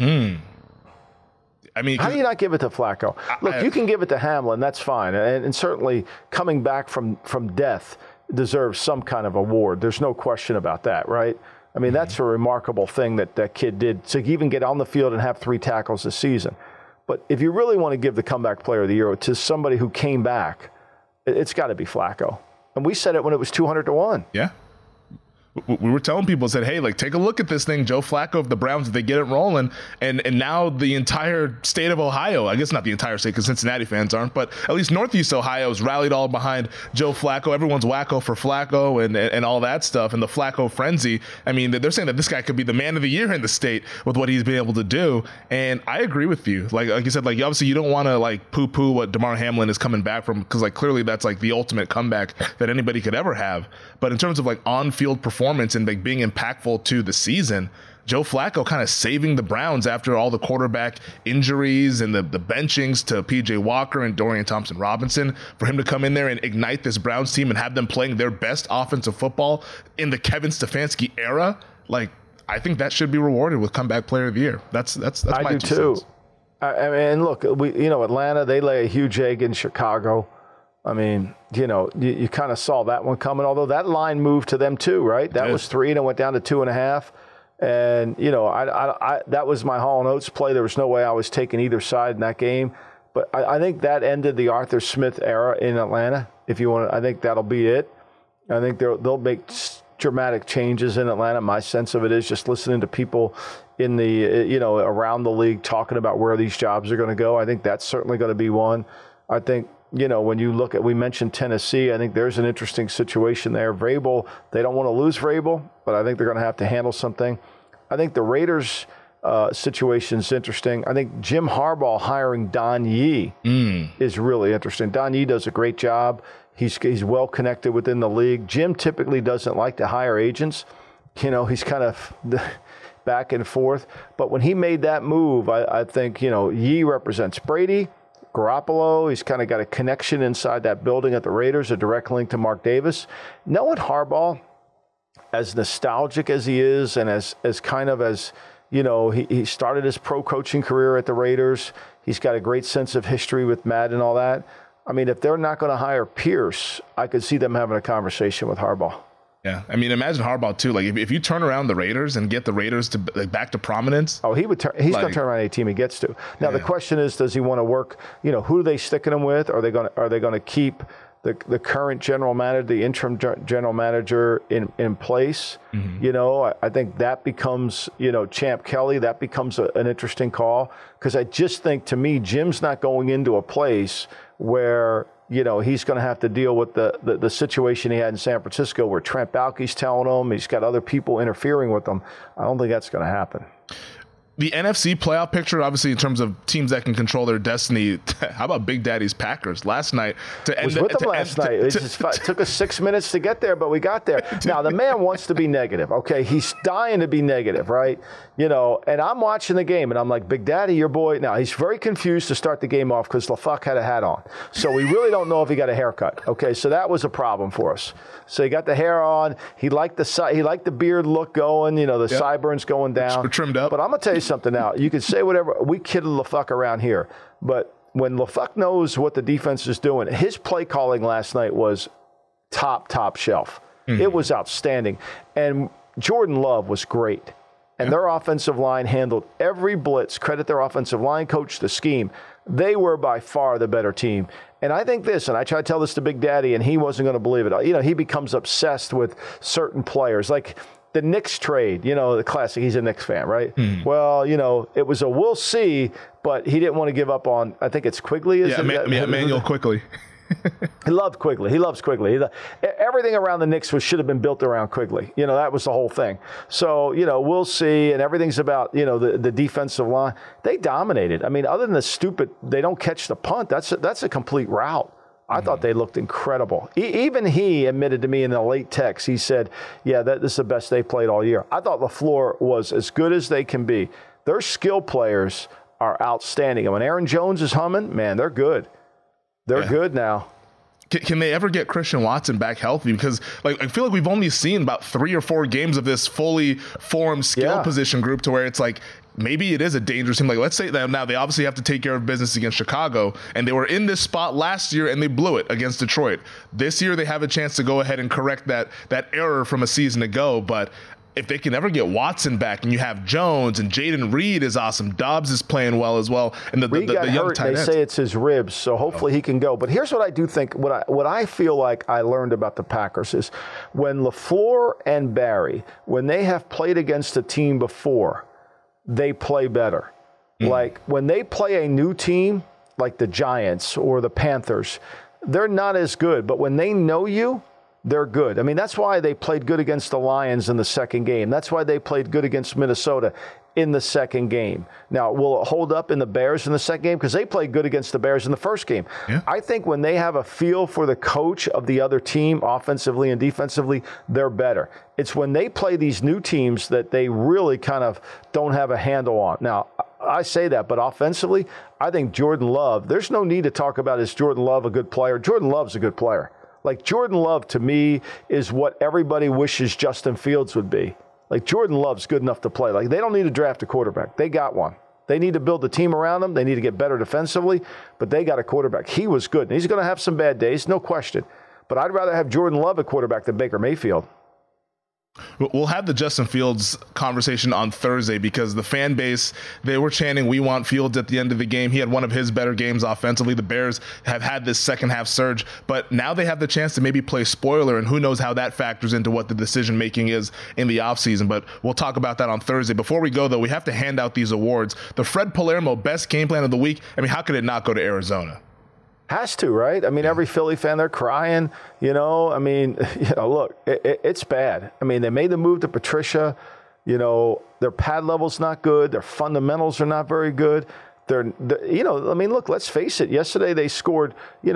I mean, how do you not give it to Flacco? Look, you can give it to Hamlin. That's fine. And certainly coming back from death deserves some kind of award. There's no question about that, right? I mean, that's a remarkable thing that kid did to even get on the field and have 3 tackles this season. But if you really want to give the comeback player of the year to somebody who came back, it's got to be Flacco. And we said it when it was 200-1. Yeah. We were telling people, said, hey, like, take a look at this thing, Joe Flacco of the Browns, if they get it rolling. And now the entire state of Ohio, I guess not the entire state because Cincinnati fans aren't, but at least Northeast Ohio has rallied all behind Joe Flacco. Everyone's wacko for Flacco and all that stuff. And the Flacco frenzy, I mean, they're saying that this guy could be the man of the year in the state with what he's been able to do. And I agree with you. Like you said, like, obviously you don't want to like poo-poo what DeMar Hamlin is coming back from because like clearly that's like the ultimate comeback that anybody could ever have. But in terms of like on-field performance and like being impactful to the season, Joe Flacco kind of saving the Browns after all the quarterback injuries and the benchings to PJ Walker and Dorian Thompson-Robinson, for him to come in there and ignite this Browns team and have them playing their best offensive football in the Kevin Stefanski era. Like, I think that should be rewarded with comeback player of the year. That's my 2 cents. Too. I mean, look, Atlanta, they lay a huge egg in Chicago. I mean, you kind of saw that one coming, although that line moved to them too, right? That was 3 and it went down to 2.5. And, I that was my Hall & Oates play. There was no way I was taking either side in that game. But I think that ended the Arthur Smith era in Atlanta. If you want to, I think that'll be it. I think they'll make dramatic changes in Atlanta. My sense of it is just listening to people in the, around the league talking about where these jobs are going to go. I think that's certainly going to be one. I think, when you look at, we mentioned Tennessee, I think there's an interesting situation there. Vrabel, they don't want to lose Vrabel, but I think they're going to have to handle something. I think the Raiders situation is interesting. I think Jim Harbaugh hiring Don Yee is really interesting. Don Yee does a great job. He's well connected within the league. Jim typically doesn't like to hire agents. He's kind of back and forth. But when he made that move, I think, Yee represents Brady, Garoppolo. He's kind of got a connection inside that building at the Raiders, a direct link to Mark Davis. Knowing Harbaugh, as nostalgic as he is and as kind of as, he started his pro coaching career at the Raiders. He's got a great sense of history with Matt and all that. I mean, if they're not going to hire Pierce, I could see them having a conversation with Harbaugh. Yeah, I mean, imagine Harbaugh too. Like, if you turn around the Raiders and get the Raiders to back to prominence. Oh, he's going to turn around any team he gets to. Now the question is, does he want to work? Who are they sticking him with? Are they going to keep the current general manager, the interim general manager in place? Mm-hmm. I think that becomes Champ Kelly. That becomes an interesting call, because I just think, to me, Jim's not going into a place where he's going to have to deal with the situation he had in San Francisco, where Trent Baalke's telling him he's got other people interfering with him. I don't think that's going to happen. The NFC playoff picture, obviously, in terms of teams that can control their destiny. How about Big Daddy's Packers last night? It took us 6 minutes to get there, but we got there. Now, the man wants to be negative, okay? He's dying to be negative, right? And I'm watching the game, and I'm like, Big Daddy, your boy. Now, he's very confused to start the game off because LaFuck had a hat on. So we really don't know if he got a haircut, okay? So that was a problem for us. So he got the hair on. He liked the beard look going, the sideburns going down. We're trimmed up. But I'm going to tell you something now. You can say whatever. We kidded LaFuck around here. But when LaFuck knows what the defense is doing, his play calling last night was top shelf. Mm-hmm. It was outstanding. And Jordan Love was great. And their offensive line handled every blitz. Credit their offensive line coach, the scheme. They were by far the better team. And I think this, and I tried to tell this to Big Daddy, and he wasn't going to believe it. He becomes obsessed with certain players. Like the Knicks trade, the classic, he's a Knicks fan, right? Mm. Well, it was a we'll see, but he didn't want to give up on, I think it's Quigley. Emmanuel Quigley. He loved Quigley. He loves Quigley. Everything around the Knicks should have been built around Quigley. That was the whole thing. So, we'll see. And everything's about, the defensive line. They dominated. I mean, other than the stupid, they don't catch the punt. That's a complete rout. I thought they looked incredible. Even he admitted to me in the late text, he said, yeah, this is the best they played all year. I thought LaFleur was as good as they can be. Their skill players are outstanding. And when Aaron Jones is humming, man, they're good. They're good now. Can they ever get Christian Watson back healthy? Because I feel like we've only seen about 3 or 4 games of this fully formed skill position group, to where it's like, maybe it is a dangerous team. Like, let's say that now they obviously have to take care of business against Chicago, and they were in this spot last year and they blew it against Detroit. This year they have a chance to go ahead and correct that error from a season ago. But if they can ever get Watson back, and you have Jones, and Jaden Reed is awesome, Dobbs is playing well as well, and the young tight ends. They say it's his ribs, so hopefully he can go. But here's what I do think, what I feel like I learned about the Packers is, when LaFleur and Barry, when they have played against a team before, they play better. Mm. Like when they play a new team, like the Giants or the Panthers, they're not as good. But when they know you, they're good. I mean, that's why they played good against the Lions in the second game. That's why they played good against Minnesota in the second game. Now, will it hold up in the Bears in the second game? Because they played good against the Bears in the first game. Yeah. I think when they have a feel for the coach of the other team, offensively and defensively, they're better. It's when they play these new teams that they really kind of don't have a handle on. Now, I say that, but offensively, I think Jordan Love, there's no need to talk about, is Jordan Love a good player? Jordan Love's a good player. Like, Jordan Love, to me, is what everybody wishes Justin Fields would be. Like, Jordan Love's good enough to play. Like, they don't need to draft a quarterback. They got one. They need to build a team around him. They need to get better defensively, but they got a quarterback. He was good. And he's going to have some bad days, no question. But I'd rather have Jordan Love at quarterback than Baker Mayfield. We'll have the Justin Fields conversation on Thursday because the fan base, they were chanting, "We want Fields" at the end of the game. He had one of his better games offensively. The Bears have had this second half surge, but now they have the chance to maybe play spoiler, and who knows how that factors into what the decision making is in the offseason. But we'll talk about that on Thursday. Before we go, though, we have to hand out these awards. The Fred Palermo Best Game Plan of the Week. I mean, how could it not go to Arizona? Has to, right? I mean, every Philly fan, they're crying, I mean, look, it's bad. I mean, they made the move to Patricia. Their pad level's not good. Their fundamentals are not very good. I mean, look, let's face it. Yesterday they scored,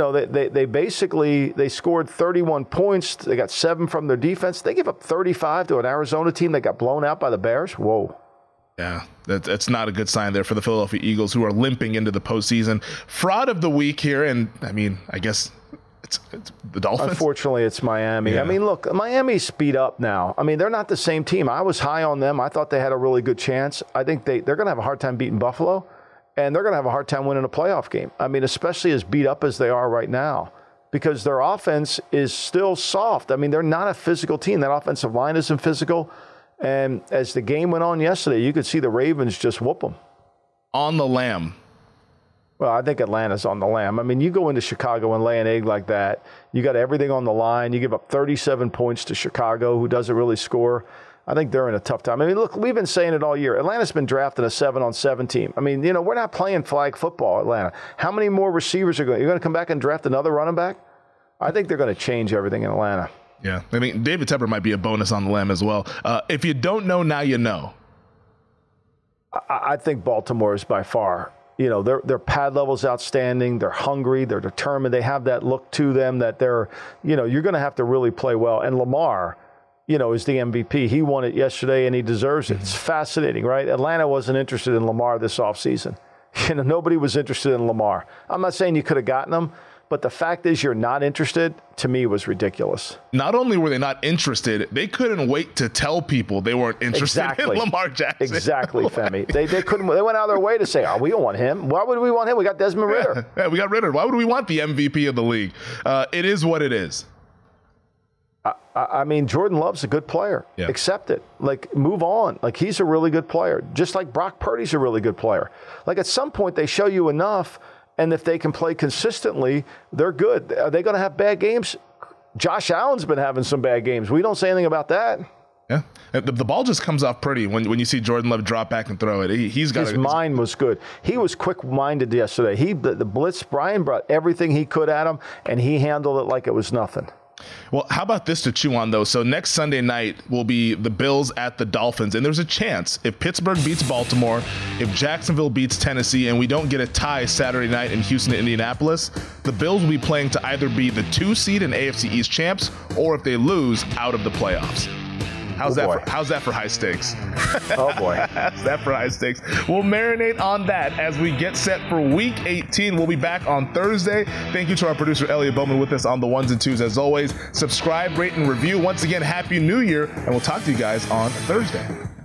they scored 31 points. They got 7 from their defense. They give up 35 to an Arizona team that got blown out by the Bears. Whoa. Yeah, that's not a good sign there for the Philadelphia Eagles, who are limping into the postseason. Fraud of the week here, and I mean, I guess it's the Dolphins. Unfortunately, it's Miami. Yeah. I mean, look, Miami's beat up now. I mean, they're not the same team. I was high on them. I thought they had a really good chance. I think they're going to have a hard time beating Buffalo, and they're going to have a hard time winning a playoff game. I mean, especially as beat up as they are right now, because their offense is still soft. I mean, they're not a physical team. That offensive line isn't physical. And as the game went on yesterday, you could see the Ravens just whoop them. On the lamb. Well, I think Atlanta's on the lamb. I mean, you go into Chicago and lay an egg like that. You got everything on the line. You give up 37 points to Chicago, who doesn't really score. I think they're in a tough time. I mean, look, we've been saying it all year. Atlanta's been drafting a 7-on-7 team. I mean, we're not playing flag football, Atlanta. How many more receivers are going? You're going to come back and draft another running back? I think they're going to change everything in Atlanta. Yeah, I mean, David Tepper might be a bonus on the lamb as well. If you don't know, now you know. I think Baltimore is by far, their pad level's outstanding. They're hungry. They're determined. They have that look to them that they're, you're going to have to really play well. And Lamar, is the MVP. He won it yesterday, and he deserves it. It's fascinating, right? Atlanta wasn't interested in Lamar this offseason. Nobody was interested in Lamar. I'm not saying you could have gotten him, but the fact is you're not interested, to me, was ridiculous. Not only were they not interested, they couldn't wait to tell people they weren't interested in Lamar Jackson. Exactly, Femi. They couldn't. They went out of their way to say, we don't want him. Why would we want him? We got Desmond Ridder. Yeah, we got Ridder. Why would we want the MVP of the league? It is what it is. I mean, Jordan Love's a good player. Yeah. Accept it. Move on. He's a really good player. Just like Brock Purdy's a really good player. At some point, they show you enough. And if they can play consistently, they're good. Are they going to have bad games? Josh Allen's been having some bad games. We don't say anything about that. Yeah, the ball just comes off pretty when you see Jordan Love drop back and throw it. His mind was good. He was quick-minded yesterday. The blitz, Brian brought everything he could at him, and he handled it like it was nothing. Well, how about this to chew on, though? So next Sunday night will be the Bills at the Dolphins, and there's a chance if Pittsburgh beats Baltimore, if Jacksonville beats Tennessee, and we don't get a tie Saturday night in Houston and Indianapolis, the Bills will be playing to either be the 2 seed and AFC East champs, or if they lose, out of the playoffs. How's that for high stakes? Oh, boy. How's that for high stakes? We'll marinate on that as we get set for Week 18. We'll be back on Thursday. Thank you to our producer, Elliot Bowman, with us on the ones and twos. As always, subscribe, rate, and review. Once again, Happy New Year, and we'll talk to you guys on Thursday.